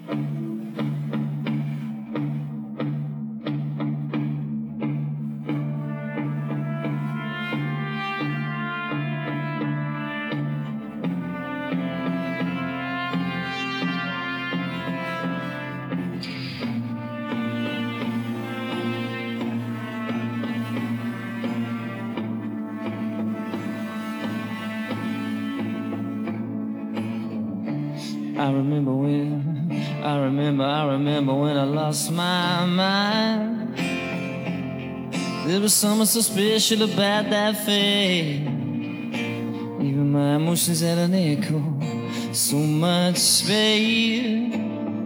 I remember when I lost my mind. There was something so special about that fade. Even my emotions had an echo, so much space.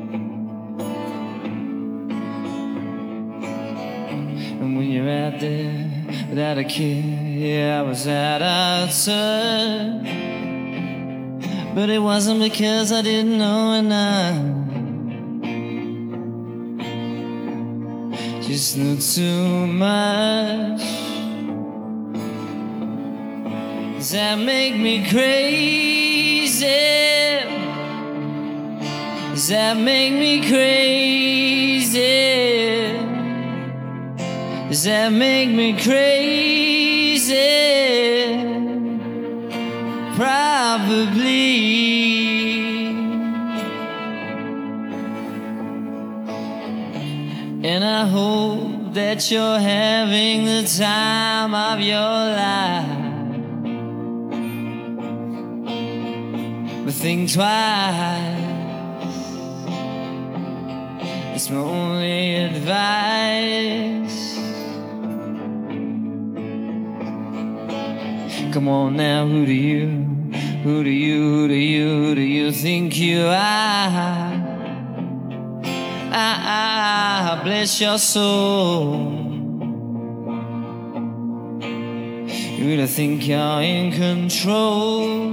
And when you're out there without a care, yeah, I was out of touch. But it wasn't because I didn't know enough. Just knew too much. Does that make me crazy? Does that make me crazy? Does that make me crazy? Probably. And I hope that you're having the time of your life. But think twice. It's my only advice. Come on now, who do you think you are? Bless your soul. You really think you're in control,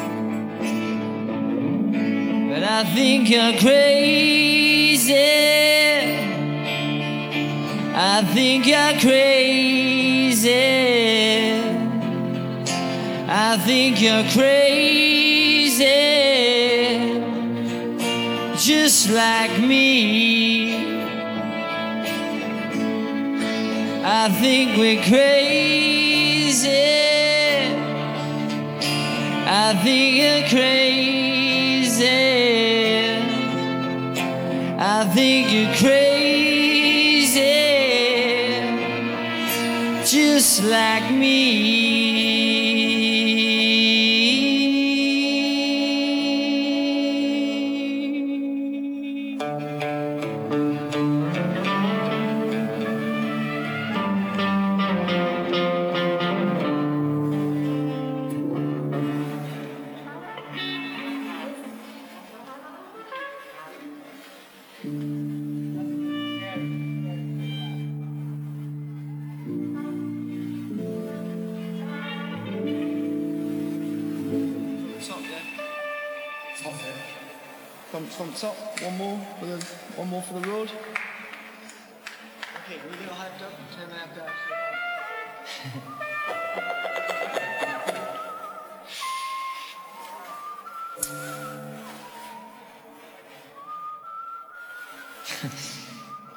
but I think you're crazy. I think you're crazy. I think you're crazy, just like me. I think we're crazy. I think you're crazy. I think you're crazy, just like me. From top, one more for the road. Okay, we get all hyped up, turn that down.